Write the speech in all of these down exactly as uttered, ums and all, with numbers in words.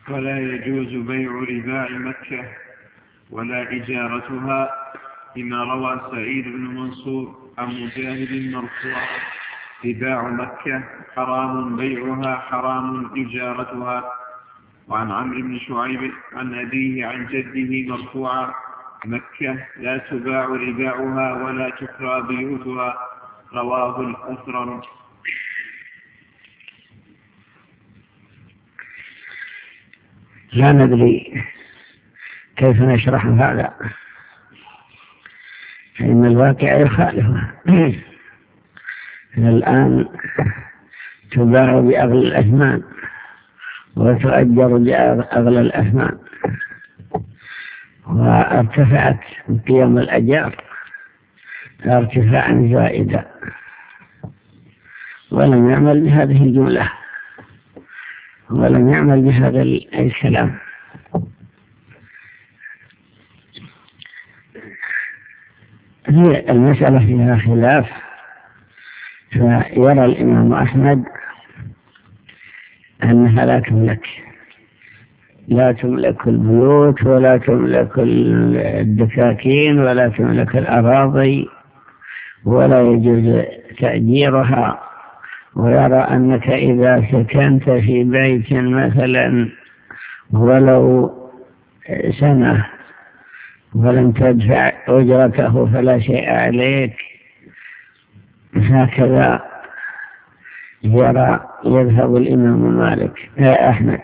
ولا يجوز بيع رباع مكة ولا إجارتها، لما روى سعيد بن منصور عن مجاهد مرفوعا: رباع مكة حرام بيعها حرام إجارتها. وعن عمرو بن شعيب عن أبيه عن جده مرفوعا: مكة لا تباع رباعها ولا تكرى بيوتها. رواه الأثرم. لا ندري كيف نشرح هذا، فإن الواقع يخالفه. الآن تباع بأغلى الأثمان وتؤجر بأغلى الأثمان، وارتفعت قيم الأجار ارتفاعا زائدا، ولم يعمل بهذه الجملة ولم يعمل بهذا الكلام. هي المسألة فيها خلاف، فيرى الإمام أحمد أنها لا تملك لا تملك البيوت ولا تملك الدكاكين ولا تملك الأراضي ولا يجوز تأجيرها. ويرى أنك إذا سكنت في بيت مثلا ولو سنة ولم تدفع أجرته فلا شيء عليك. هكذا يرى يذهب الإمام مالك أحمد.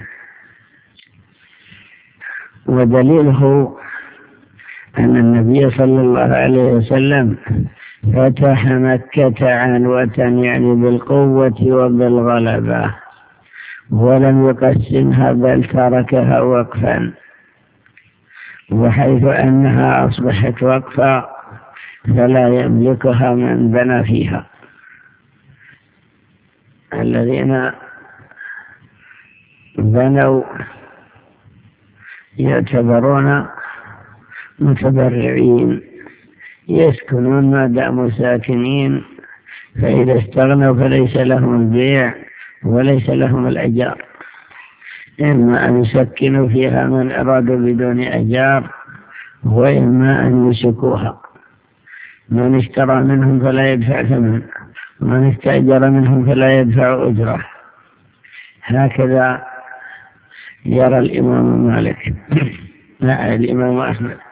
ودليله أن النبي صلى الله عليه وسلم فتح مكة عنوة، يعني بالقوة وبالغلبة، ولم يقسمها بل تركها وقفا، وحيث أنها أصبحت وقفا فلا يملكها من بنى فيها. الذين بنوا يعتبرون متبرعين، يسكنون ما داموا ساكنين، فإذا استغنوا فليس لهم البيع وليس لهم الأجار، إما أن يسكنوا فيها من أرادوا بدون أجار، وإما أن يمسكوها. من اشترى منهم فلا يدفع ثمن، ومن استأجر منهم فلا يدفع أجره. هكذا يرى الإمام مالك لا الإمام أحمد.